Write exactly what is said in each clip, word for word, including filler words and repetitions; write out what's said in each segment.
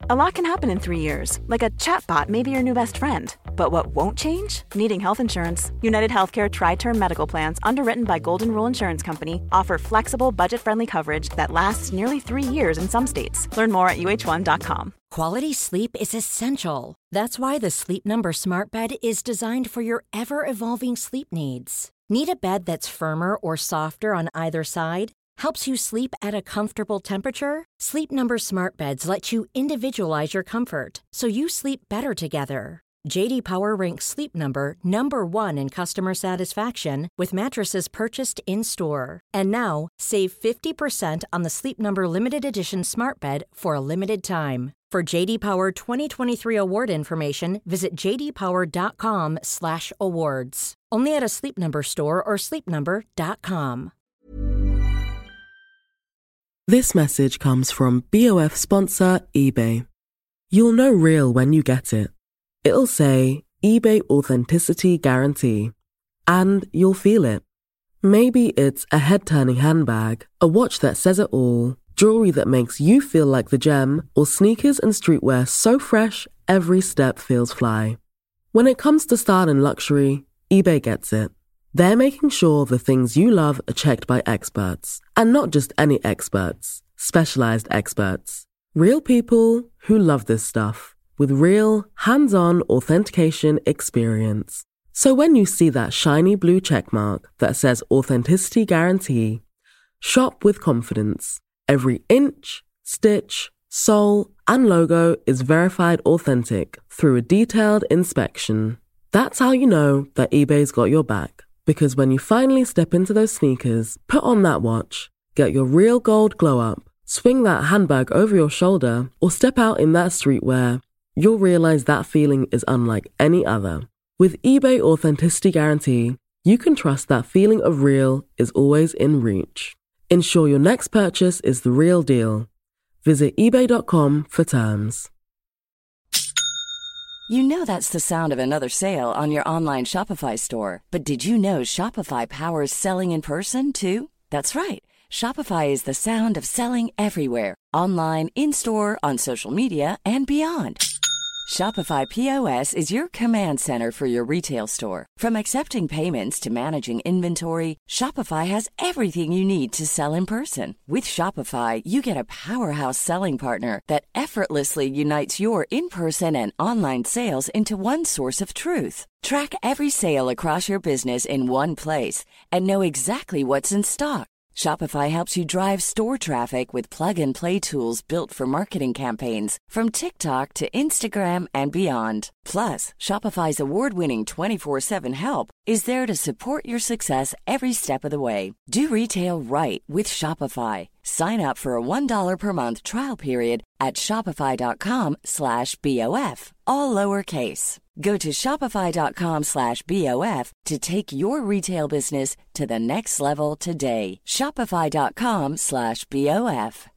A lot can happen in three years, like a chatbot may be your new best friend. But what won't change? Needing health insurance. United Healthcare Tri-Term Medical Plans, underwritten by Golden Rule Insurance Company, offer flexible, budget-friendly coverage that lasts nearly three years in some states. Learn more at U H one dot com. Quality sleep is essential. That's why the Sleep Number Smart Bed is designed for your ever-evolving sleep needs. Need a bed that's firmer or softer on either side? Helps you sleep at a comfortable temperature? Sleep Number Smart Beds let you individualize your comfort, so you sleep better together. J D Power ranks Sleep Number number one in customer satisfaction with mattresses purchased in-store. And now, save fifty percent on the Sleep Number Limited Edition Smart Bed for a limited time. For J D Power twenty twenty-three award information, visit j d power dot com slash awards. Only at a Sleep Number store or sleep number dot com. This message comes from B O F sponsor eBay. You'll know real when you get it. It'll say eBay Authenticity Guarantee. And you'll feel it. Maybe it's a head-turning handbag, a watch that says it all, jewelry that makes you feel like the gem, or sneakers and streetwear so fresh every step feels fly. When it comes to style and luxury, eBay gets it. They're making sure the things you love are checked by experts. And not just any experts, specialized experts. Real people who love this stuff. With real, hands-on authentication experience. So when you see that shiny blue checkmark that says Authenticity Guarantee, shop with confidence. Every inch, stitch, sole, and logo is verified authentic through a detailed inspection. That's how you know that eBay's got your back. Because when you finally step into those sneakers, put on that watch, get your real gold glow up, swing that handbag over your shoulder, or step out in that streetwear, you'll realize that feeling is unlike any other. With eBay Authenticity Guarantee, you can trust that feeling of real is always in reach. Ensure your next purchase is the real deal. Visit ebay dot com for terms. You know that's the sound of another sale on your online Shopify store. But did you know Shopify powers selling in person, too? That's right. Shopify is the sound of selling everywhere. Online, in-store, on social media, and beyond. Shopify P O S is your command center for your retail store. From accepting payments to managing inventory, Shopify has everything you need to sell in person. With Shopify, you get a powerhouse selling partner that effortlessly unites your in-person and online sales into one source of truth. Track every sale across your business in one place and know exactly what's in stock. Shopify helps you drive store traffic with plug-and-play tools built for marketing campaigns, from TikTok to Instagram and beyond. Plus, Shopify's award-winning twenty-four seven help is there to support your success every step of the way. Do retail right with Shopify. Sign up for a one dollar per month trial period at shopify.com slash BOF, all lowercase. Go to shopify.com slash BOF to take your retail business to the next level today. Shopify.com slash BOF.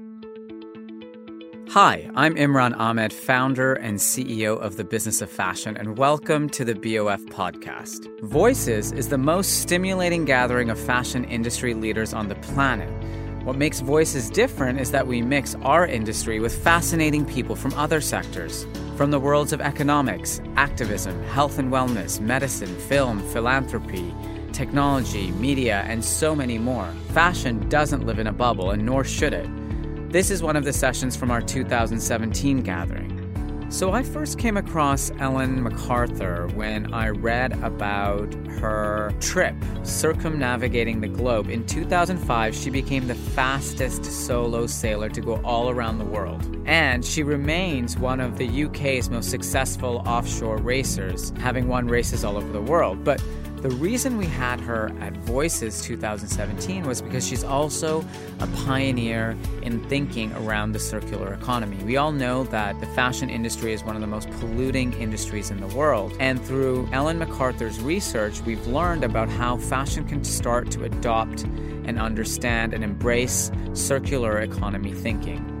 Hi, I'm Imran Ahmed, founder and C E O of The Business of Fashion, and welcome to the B O F podcast. Voices is the most stimulating gathering of fashion industry leaders on the planet. What makes Voices different is that we mix our industry with fascinating people from other sectors. From the worlds of economics, activism, health and wellness, medicine, film, philanthropy, technology, media, and so many more. Fashion doesn't live in a bubble, and nor should it. This is one of the sessions from our two thousand seventeen gathering. So I first came across Ellen MacArthur when I read about her trip circumnavigating the globe. In two thousand five, she became the fastest solo sailor to go all around the world. And she remains one of the U K's most successful offshore racers, having won races all over the world. But the reason we had her at Voices two thousand seventeen was because she's also a pioneer in thinking around the circular economy. We all know that the fashion industry is one of the most polluting industries in the world. And through Ellen MacArthur's research, we've learned about how fashion can start to adopt and understand and embrace circular economy thinking.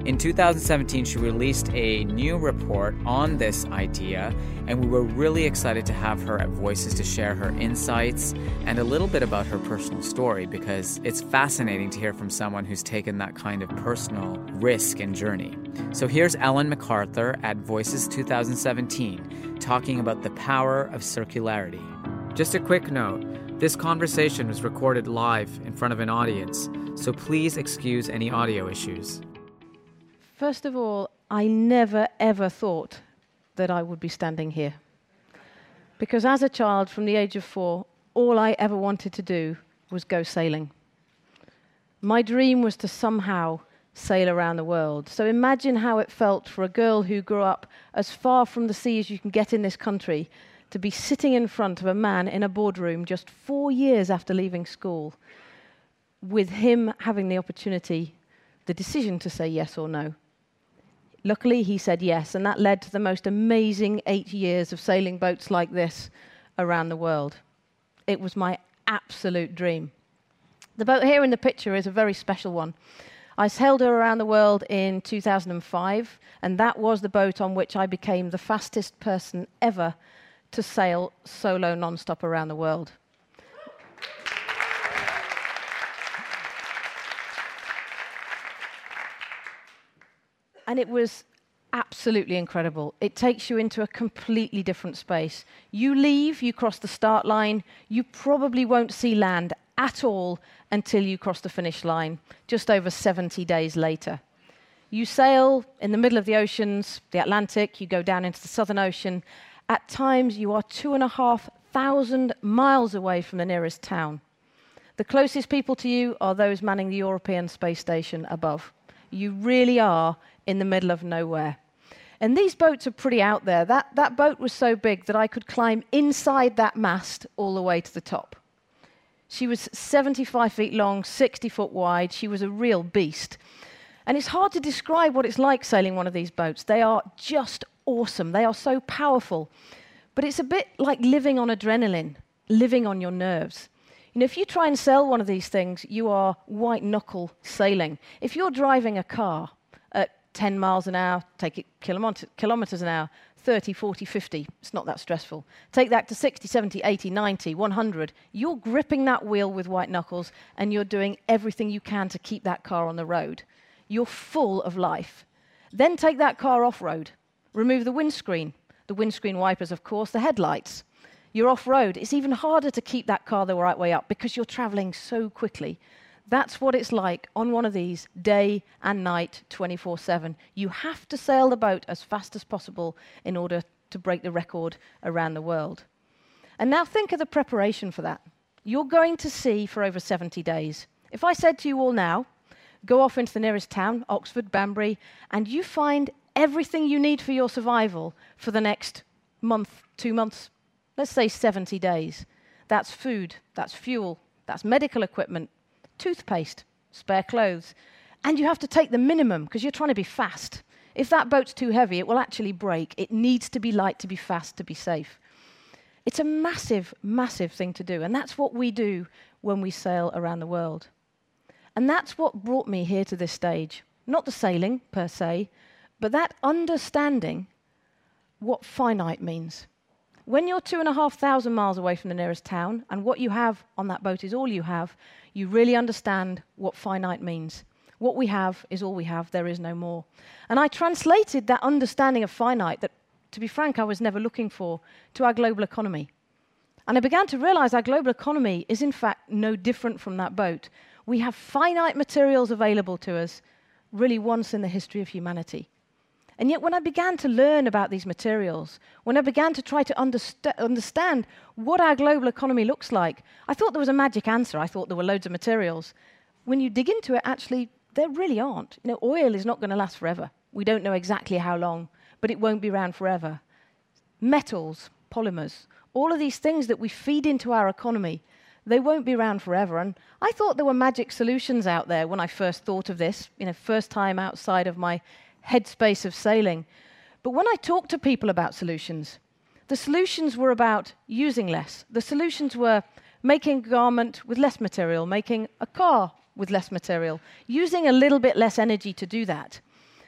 In two thousand seventeen, she released a new report on this idea, and we were really excited to have her at Voices to share her insights and a little bit about her personal story, because it's fascinating to hear from someone who's taken that kind of personal risk and journey. So here's Ellen MacArthur at Voices two thousand seventeen talking about the power of circularity. Just a quick note, this conversation was recorded live in front of an audience, so please excuse any audio issues. First of all, I never, ever thought that I would be standing here. Because as a child, from the age of four, all I ever wanted to do was go sailing. My dream was to somehow sail around the world. So imagine how it felt for a girl who grew up as far from the sea as you can get in this country to be sitting in front of a man in a boardroom just four years after leaving school, with him having the opportunity, the decision to say yes or no. Luckily, he said yes, and that led to the most amazing eight years of sailing boats like this around the world. It was my absolute dream. The boat here in the picture is a very special one. I sailed her around the world in two thousand five, and that was the boat on which I became the fastest person ever to sail solo non-stop around the world. And it was absolutely incredible. It takes you into a completely different space. You leave, you cross the start line, you probably won't see land at all until you cross the finish line, just over seventy days later. You sail in the middle of the oceans, the Atlantic, you go down into the Southern Ocean. At times, you are two and a half thousand miles away from the nearest town. The closest people to you are those manning the European Space Station above. You really are in the middle of nowhere. And these boats are pretty out there. That, that boat was so big that I could climb inside that mast all the way to the top. She was seventy-five feet long, sixty foot wide. She was a real beast. And it's hard to describe what it's like sailing one of these boats. They are just awesome. They are so powerful. But it's a bit like living on adrenaline, living on your nerves. You know, if you try and sail one of these things, you are white-knuckle sailing. If you're driving a car at ten miles an hour, take it kilomet- kilometers an hour, thirty, forty, fifty, it's not that stressful. Take that to sixty, seventy, eighty, ninety, one hundred. You're gripping that wheel with white knuckles, and you're doing everything you can to keep that car on the road. You're full of life. Then take that car off-road. Remove the windscreen. The windscreen wipers, of course, the headlights. You're off-road. It's even harder to keep that car the right way up because you're traveling so quickly. That's what it's like on one of these, day and night, twenty-four seven. You have to sail the boat as fast as possible in order to break the record around the world. And now think of the preparation for that. You're going to sea for over seventy days. If I said to you all now, go off into the nearest town, Oxford, Banbury, and you find everything you need for your survival for the next month, two months, let's say seventy days. That's food, that's fuel, that's medical equipment, toothpaste, spare clothes. And you have to take the minimum because you're trying to be fast. If that boat's too heavy, it will actually break. It needs to be light to be fast, to be safe. It's a massive, massive thing to do. And that's what we do when we sail around the world. And that's what brought me here to this stage. Not the sailing, per se, but that understanding what finite means. When you're two and a half thousand miles away from the nearest town, and what you have on that boat is all you have, you really understand what finite means. What we have is all we have, there is no more. And I translated that understanding of finite that, to be frank, I was never looking for, to our global economy. And I began to realize our global economy is in fact no different from that boat. We have finite materials available to us, really once in the history of humanity. And yet when I began to learn about these materials, when I began to try to underst- understand what our global economy looks like, I thought there was a magic answer. I thought there were loads of materials. When you dig into it, actually, there really aren't. You know, oil is not going to last forever. We don't know exactly how long, but it won't be around forever. Metals, polymers, all of these things that we feed into our economy, they won't be around forever. And I thought there were magic solutions out there when I first thought of this, you know, first time outside of my headspace of sailing. But when I talked to people about solutions, the solutions were about using less. The solutions were making a garment with less material, making a car with less material, using a little bit less energy to do that.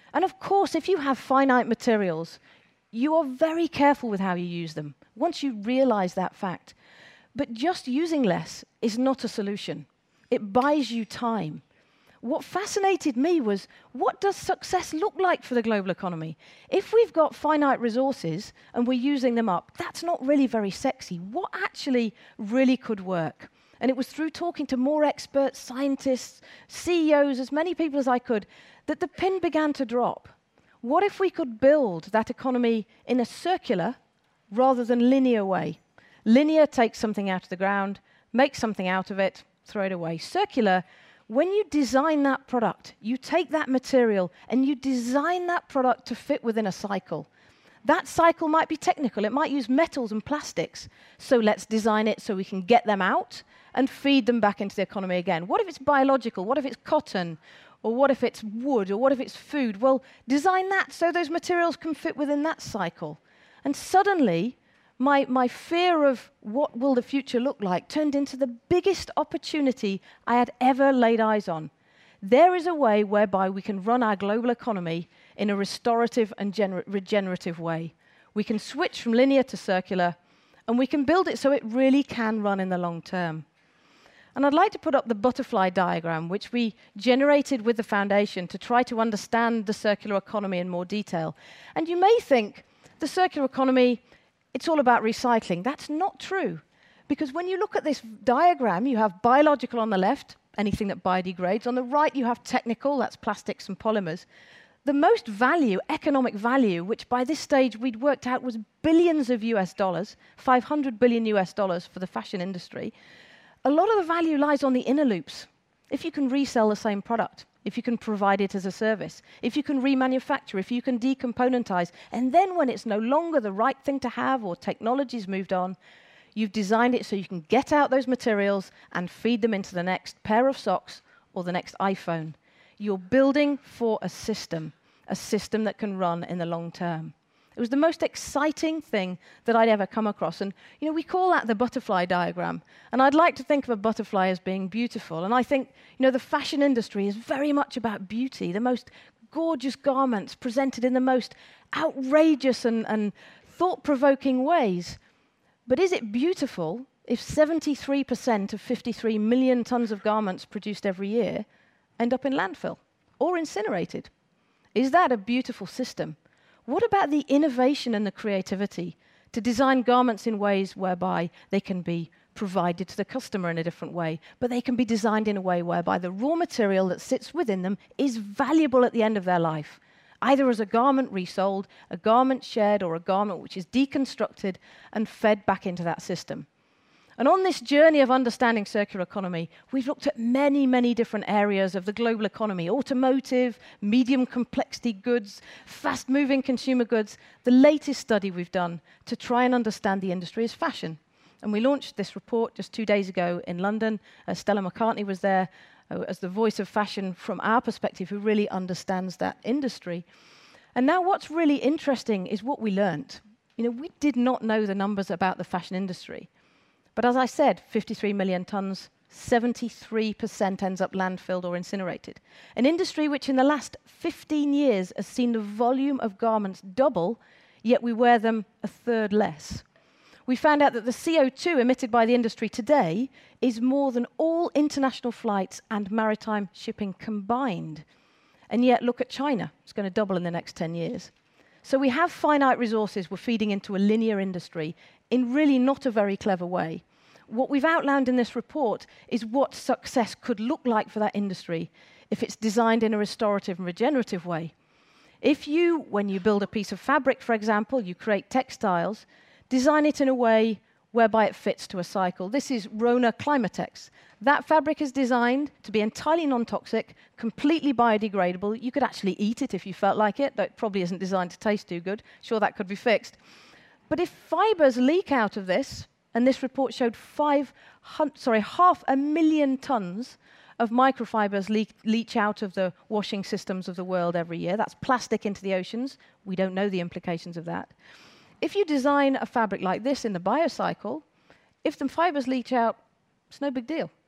And of course, if you have finite materials, you are very careful with how you use them, once you realize that fact. But just using less is not a solution. It buys you time. What fascinated me was, what does success look like for the global economy? If we've got finite resources and we're using them up, that's not really very sexy. What actually really could work? And it was through talking to more experts, scientists, C E Os, as many people as I could, that the pin began to drop. What if we could build that economy in a circular rather than linear way? Linear takes something out of the ground, makes something out of it, throw it away. Circular, when you design that product, you take that material and you design that product to fit within a cycle. That cycle might be technical. It might use metals and plastics. So let's design it so we can get them out and feed them back into the economy again. What if it's biological? What if it's cotton? Or what if it's wood? Or what if it's food? Well, design that so those materials can fit within that cycle. And suddenly, my, my fear of what will the future look like turned into the biggest opportunity I had ever laid eyes on. There is a way whereby we can run our global economy in a restorative and gener- regenerative way. We can switch from linear to circular, and we can build it so it really can run in the long term. And I'd like to put up the butterfly diagram, which we generated with the foundation to try to understand the circular economy in more detail. And you may think the circular economy, it's all about recycling. That's not true. Because when you look at this diagram, you have biological on the left, anything that biodegrades. On the right, you have technical, that's plastics and polymers. The most value, economic value, which by this stage we'd worked out was billions of U S dollars, five hundred billion U S dollars for the fashion industry, a lot of the value lies on the inner loops. If you can resell the same product, if you can provide it as a service, if you can remanufacture, if you can decomponentize, and then when it's no longer the right thing to have or technology's moved on, you've designed it so you can get out those materials and feed them into the next pair of socks or the next iPhone. You're building for a system, a system that can run in the long term. It was the most exciting thing that I'd ever come across. And, you know, we call that the butterfly diagram. And I'd like to think of a butterfly as being beautiful. And I think, you know, the fashion industry is very much about beauty, the most gorgeous garments presented in the most outrageous and, and thought-provoking ways. But is it beautiful if seventy-three percent of fifty-three million tons of garments produced every year end up in landfill or incinerated? Is that a beautiful system? What about the innovation and the creativity to design garments in ways whereby they can be provided to the customer in a different way, but they can be designed in a way whereby the raw material that sits within them is valuable at the end of their life, either as a garment resold, a garment shared, or a garment which is deconstructed and fed back into that system? And on this journey of understanding circular economy, we've looked at many, many different areas of the global economy: automotive, medium complexity goods, fast-moving consumer goods. The latest study we've done to try and understand the industry is fashion. And we launched this report just two days ago in London. Uh, Stella McCartney was there uh, as the voice of fashion from our perspective, who really understands that industry. And now what's really interesting is what we learned. You know, we did not know the numbers about the fashion industry. But as I said, fifty-three million tons, seventy-three percent ends up landfilled or incinerated. An industry which in the last fifteen years has seen the volume of garments double, yet we wear them a third less. We found out that the C O two emitted by the industry today is more than all international flights and maritime shipping combined. And yet, look at China. It's going to double in the next ten years. So we have finite resources we're feeding into a linear industry in really not a very clever way. What we've outlined in this report is what success could look like for that industry if it's designed in a restorative and regenerative way. If you, when you build a piece of fabric, for example, you create textiles, design it in a way whereby it fits to a cycle. This is Rona Climatex. That fabric is designed to be entirely non-toxic, completely biodegradable. You could actually eat it if you felt like it, though it probably isn't designed to taste too good. Sure, that could be fixed. But if fibers leak out of this, and this report showed five hun- sorry, half a million tons of microfibers leak, leach out of the washing systems of the world every year. That's plastic into the oceans. We don't know the implications of that. If you design a fabric like this in the biocycle, if the fibers leach out, it's no big deal.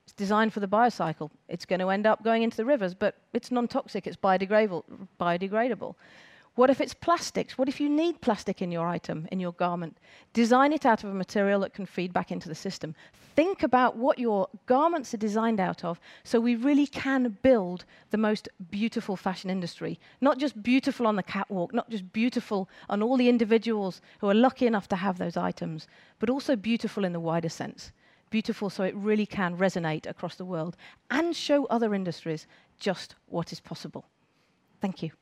It's designed for the biocycle. It's going to end up going into the rivers, but it's non-toxic, it's biodegradable. biodegradable. What if it's plastics? What if you need plastic in your item, in your garment? Design it out of a material that can feed back into the system. Think about what your garments are designed out of so we really can build the most beautiful fashion industry. Not just beautiful on the catwalk, not just beautiful on all the individuals who are lucky enough to have those items, but also beautiful in the wider sense. Beautiful so it really can resonate across the world and show other industries just what is possible. Thank you.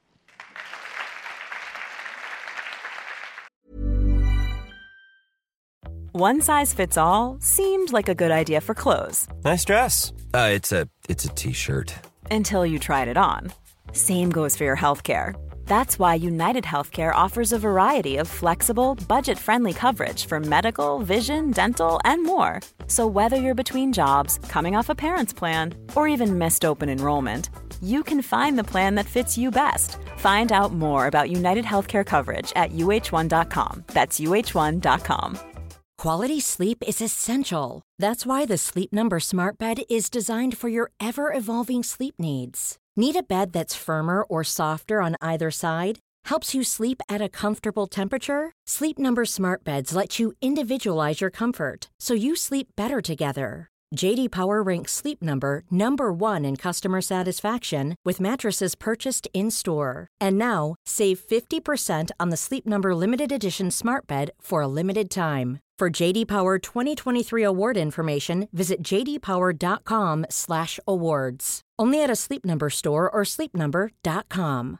One size fits all seemed like a good idea for clothes. Nice dress. Uh, it's a it's a t-shirt. Until you tried it on. Same goes for your healthcare. That's why United Healthcare offers a variety of flexible, budget-friendly coverage for medical, vision, dental, and more. So whether you're between jobs, coming off a parent's plan, or even missed open enrollment, you can find the plan that fits you best. Find out more about United Healthcare coverage at U H one dot com. That's U H one dot com. Quality sleep is essential. That's why the Sleep Number Smart Bed is designed for your ever-evolving sleep needs. Need a bed that's firmer or softer on either side? Helps you sleep at a comfortable temperature? Sleep Number Smart Beds let you individualize your comfort so you sleep better together. J D Power ranks Sleep Number number one in customer satisfaction with mattresses purchased in-store. And now, save fifty percent on the Sleep Number Limited Edition Smart Bed for a limited time. For J D Power twenty twenty-three award information, visit j d power dot com slash awards. Only at a Sleep Number store or sleep number dot com.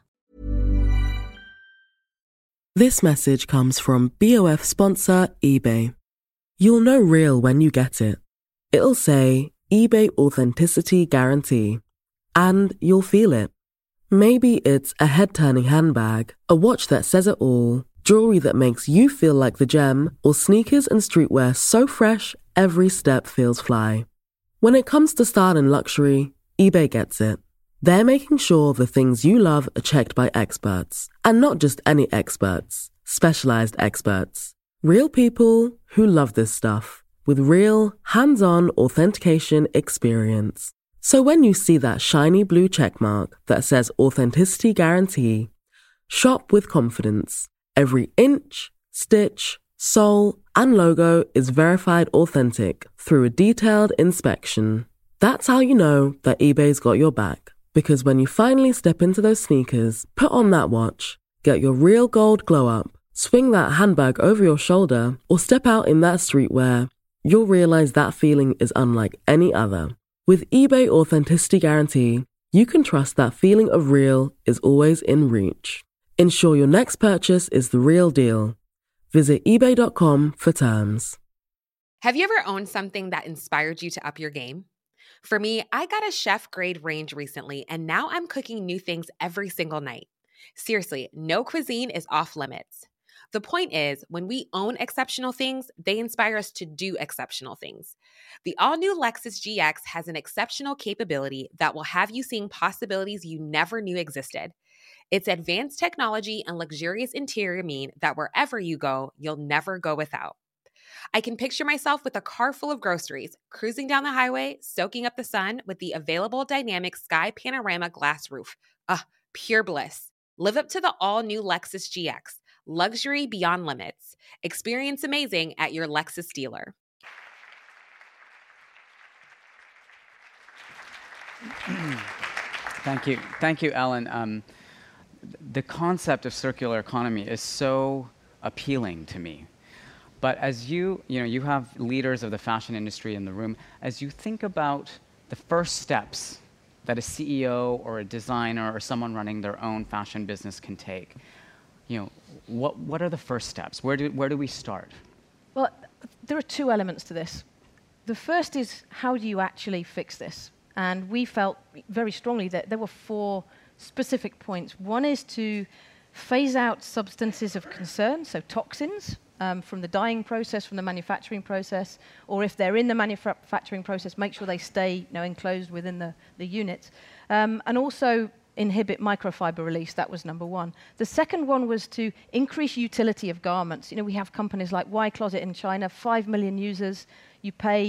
This message comes from B O F sponsor eBay. You'll know real when you get it. It'll say eBay Authenticity Guarantee. And you'll feel it. Maybe it's a head-turning handbag, a watch that says it all, jewelry that makes you feel like the gem, or sneakers and streetwear so fresh every step feels fly. When it comes to style and luxury, eBay gets it. They're making sure the things you love are checked by experts. And not just any experts, specialized experts. Real people who love this stuff, with real, hands-on authentication experience. So when you see that shiny blue checkmark that says Authenticity Guarantee, shop with confidence. Every inch, stitch, sole, and logo is verified authentic through a detailed inspection. That's how you know that eBay's got your back. Because when you finally step into those sneakers, put on that watch, get your real gold glow up, swing that handbag over your shoulder, or step out in that streetwear, you'll realize that feeling is unlike any other. With eBay Authenticity Guarantee, you can trust that feeling of real is always in reach. Ensure your next purchase is the real deal. Visit ebay dot com for terms. Have you ever owned something that inspired you to up your game? For me, I got a chef-grade range recently, and now I'm cooking new things every single night. Seriously, no cuisine is off limits. The point is, when we own exceptional things, they inspire us to do exceptional things. The all-new Lexus G X has an exceptional capability that will have you seeing possibilities you never knew existed. Its advanced technology and luxurious interior mean that wherever you go, you'll never go without. I can picture myself with a car full of groceries, cruising down the highway, soaking up the sun with the available dynamic sky panorama glass roof. Ah, pure bliss. Live up to the all-new Lexus G X. Luxury beyond limits. Experience amazing at your Lexus dealer. Thank you. Thank you, Ellen. Um, the concept of circular economy is so appealing to me. But as you, you know, you have leaders of the fashion industry in the room, as you think about the first steps that a C E O or a designer or someone running their own fashion business can take, you know, what what are the first steps? Where do where do we start? Well, there are two elements to this. The first is, how do you actually fix this? And we felt very strongly that there were four specific points. One is to phase out substances of concern, so toxins, um, from the dyeing process, from the manufacturing process, or if they're in the manufacturing process, make sure they stay, you know, enclosed within the, the unit. Um, and also inhibit microfiber release. That was number one. The second one was to increase utility of garments. You know, we have companies like Y Closet in China, five million users. You pay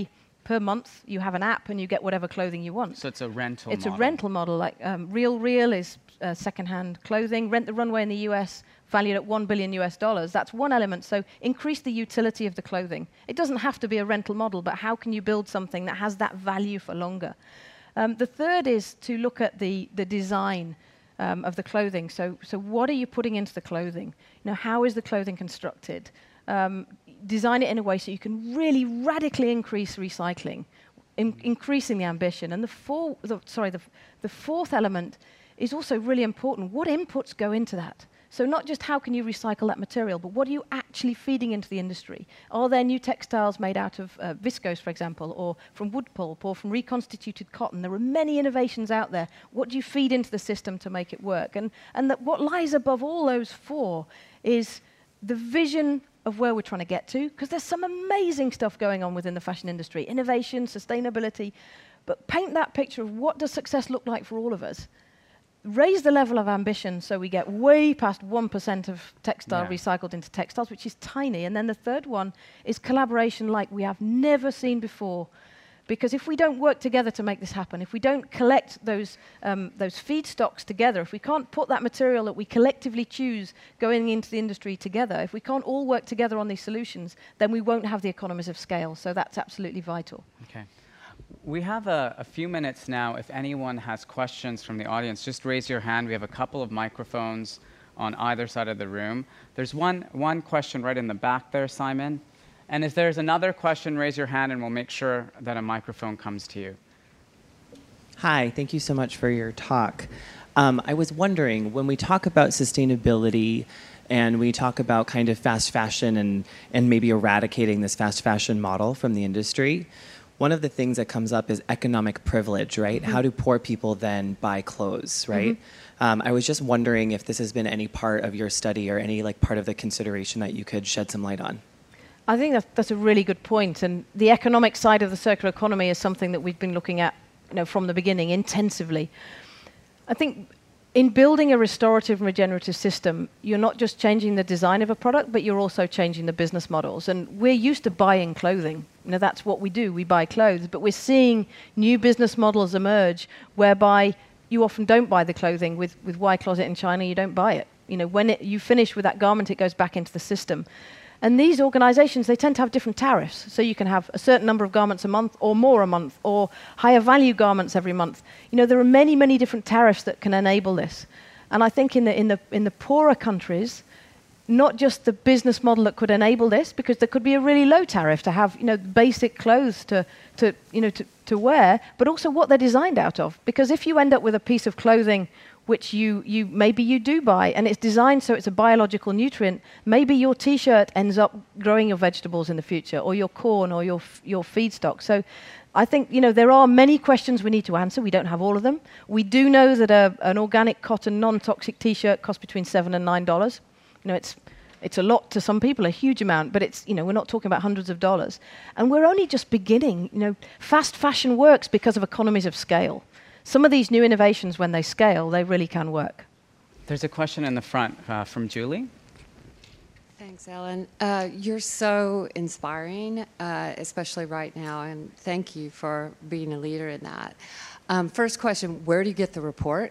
per month you have an app and you get whatever clothing you want. So it's a rental It's model. a rental model, like um, Real Real is uh, second-hand clothing. Rent the Runway in the U S, valued at one billion U S dollars. That's one element. So increase the utility of the clothing. It doesn't have to be a rental model, but how can you build something that has that value for longer? Um, the third is to look at the, the design um, of the clothing. So, so what are you putting into the clothing? You know, how is the clothing constructed? Um, design it in a way so you can really radically increase recycling, in increasing the ambition. And the, four, the, sorry, the, the fourth element is also really important. What inputs go into that? So not just how can you recycle that material, but what are you actually feeding into the industry? Are there new textiles made out of uh, viscose, for example, or from wood pulp, or from reconstituted cotton? There are many innovations out there. What do you feed into the system to make it work? And, and that what lies above all those four is the vision of where we're trying to get to, because there's some amazing stuff going on within the fashion industry, innovation, sustainability, but paint that picture of what does success look like for all of us. Raise the level of ambition so we get way past one percent of textile yeah. recycled into textiles, which is tiny. And then the third one is collaboration like we have never seen before. Because if we don't work together to make this happen, if we don't collect those, um, those feedstocks together, if we can't put that material that we collectively choose going into the industry together, if we can't all work together on these solutions, then we won't have the economies of scale. So that's absolutely vital. Okay. We have a, a few minutes now. If anyone has questions from the audience, just raise your hand. We have a couple of microphones on either side of the room. There's one, one question right in the back there, Simon. And if there's another question, raise your hand and we'll make sure that a microphone comes to you. Hi, thank you so much for your talk. Um, I was wondering, when we talk about sustainability and we talk about kind of fast fashion and, and maybe eradicating this fast fashion model from the industry, one of the things that comes up is economic privilege, right? Mm-hmm. How do poor people then buy clothes, right? Mm-hmm. um, I was just wondering if this has been any part of your study or any like part of the consideration that you could shed some light on. I think that's, that's a really good point. And the economic side of the circular economy is something that we've been looking at, you know, from the beginning intensively. I think in building a restorative and regenerative system, you're not just changing the design of a product, but you're also changing the business models. And we're used to buying clothing. You know, that's what we do. We buy clothes. But we're seeing new business models emerge whereby you often don't buy the clothing. With, with Y Closet in China, you don't buy it. You know, when it, you finish with that garment, it goes back into the system. And these organizations, they tend to have different tariffs. So you can have a certain number of garments a month or more a month or higher value garments every month. You know, there are many, many different tariffs that can enable this. And I think in the, in the, in the poorer countries, not just the business model that could enable this, because there could be a really low tariff to have, you know, basic clothes to, to, you know, to, to wear, but also what they're designed out of. Because if you end up with a piece of clothing which you, you maybe you do buy, and it's designed so it's a biological nutrient, maybe your T-shirt ends up growing your vegetables in the future, or your corn, or your your feedstock. So I think, you know, there are many questions we need to answer. We don't have all of them. We do know that a, an organic cotton non-toxic T-shirt costs between seven and nine dollars. You know, it's it's a lot to some people, a huge amount, but it's, you know, we're not talking about hundreds of dollars. And we're only just beginning. You know, fast fashion works because of economies of scale. Some of these new innovations, when they scale, they really can work. There's a question in the front uh, from Julie. Thanks, Ellen. Uh, you're so inspiring, uh, especially right now, and thank you for being a leader in that. Um, first question, where do you get the report?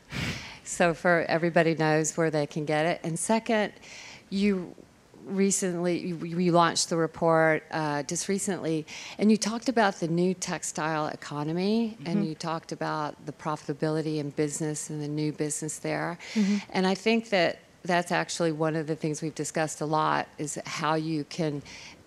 So for everybody knows where they can get it. And second, you recently, you, you launched the report uh, just recently, and you talked about the new textile economy, mm-hmm. and you talked about the profitability in business and the new business there. Mm-hmm. And I think that that's actually one of the things we've discussed a lot, is how you can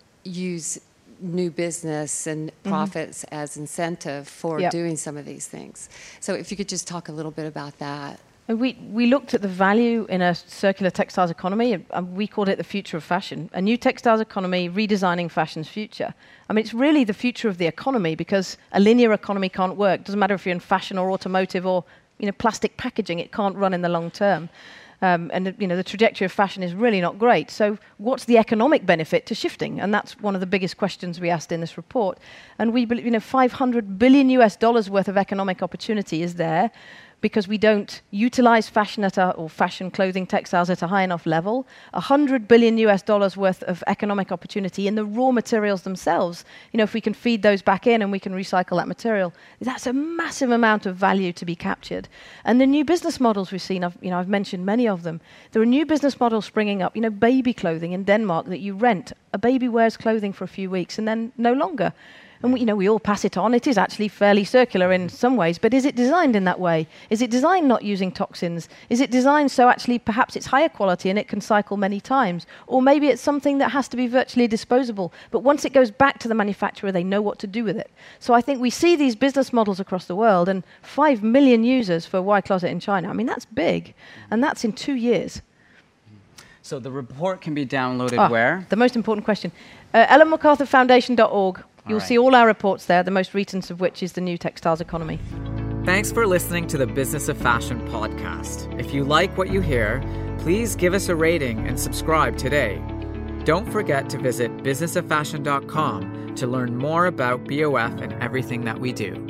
use new business and mm-hmm. profits as incentive for yep. doing some of these things. So if you could just talk a little bit about that. We, we looked at the value in a circular textiles economy, and, and we called it the future of fashion. A new textiles economy redesigning fashion's future. I mean, it's really the future of the economy, because a linear economy can't work. Doesn't matter if you're in fashion or automotive or, you know, plastic packaging, it can't run in the long term. Um, and, you know, the trajectory of fashion is really not great. So what's the economic benefit to shifting? And that's one of the biggest questions we asked in this report. And we believe, you know, five hundred billion U S dollars worth of economic opportunity is there. because we don't utilize fashion at a, or fashion clothing textiles at a high enough level. one hundred billion U S dollars worth of economic opportunity in the raw materials themselves. You know, if we can feed those back in and we can recycle that material, that's a massive amount of value to be captured. And the new business models we've seen, I've, you know, I've mentioned many of them. There are new business models springing up, you know, baby clothing in Denmark that you rent. A baby wears clothing for a few weeks and then no longer. And we, you know, we all pass it on. It is actually fairly circular in some ways, but is it designed in that way? Is it designed not using toxins? Is it designed so actually perhaps it's higher quality and it can cycle many times? Or maybe it's something that has to be virtually disposable, but once it goes back to the manufacturer, they know what to do with it. So I think we see these business models across the world, and five million users for Y Closet in China. I mean, that's big, and that's in two years. So the report can be downloaded ah, where? The most important question. Uh, Ellen MacArthur Foundation dot org. You'll right. see all our reports there, the most recent of which is the new textiles economy. Thanks for listening to the Business of Fashion podcast. If you like what you hear, please give us a rating and subscribe today. Don't forget to visit business of fashion dot com to learn more about B O F and everything that we do.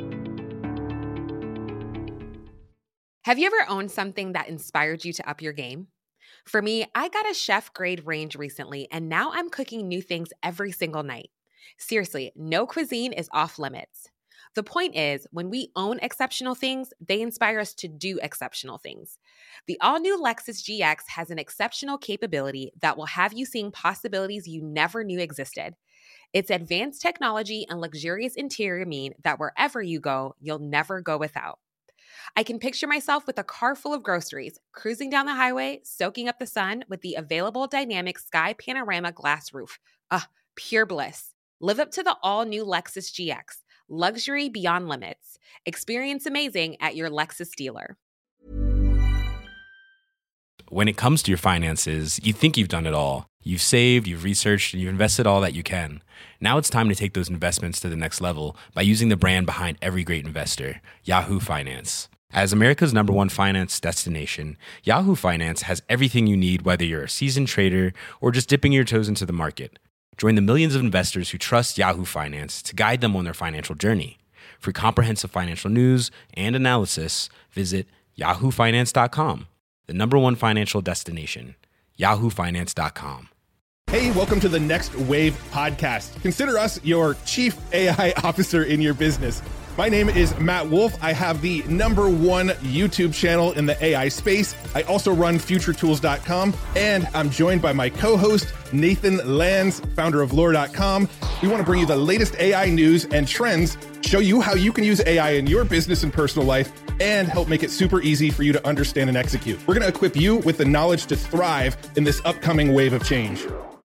Have you ever owned something that inspired you to up your game? For me, I got a chef-grade range recently, and now I'm cooking new things every single night. Seriously, no cuisine is off limits. The point is, when we own exceptional things, they inspire us to do exceptional things. The all-new Lexus G X has an exceptional capability that will have you seeing possibilities you never knew existed. Its advanced technology and luxurious interior mean that wherever you go, you'll never go without. I can picture myself with a car full of groceries, cruising down the highway, soaking up the sun with the available dynamic sky panorama glass roof. Ah, pure bliss. Live up to the all-new Lexus G X. Luxury beyond limits. Experience amazing at your Lexus dealer. When it comes to your finances, you think you've done it all. You've saved, you've researched, and you've invested all that you can. Now it's time to take those investments to the next level by using the brand behind every great investor, Yahoo Finance. As America's number one finance destination, Yahoo Finance has everything you need, whether you're a seasoned trader or just dipping your toes into the market. Join the millions of investors who trust Yahoo Finance to guide them on their financial journey. For comprehensive financial news and analysis, visit yahoo finance dot com, the number one financial destination, yahoo finance dot com. Hey, welcome to the Next Wave podcast. Consider us your chief A I officer in your business. My name is Matt Wolf. I have the number one YouTube channel in the A I space. I also run future tools dot com, and I'm joined by my co-host, Nathan Lands, founder of lore dot com. We want to bring you the latest A I news and trends, show you how you can use A I in your business and personal life, and help make it super easy for you to understand and execute. We're going to equip you with the knowledge to thrive in this upcoming wave of change.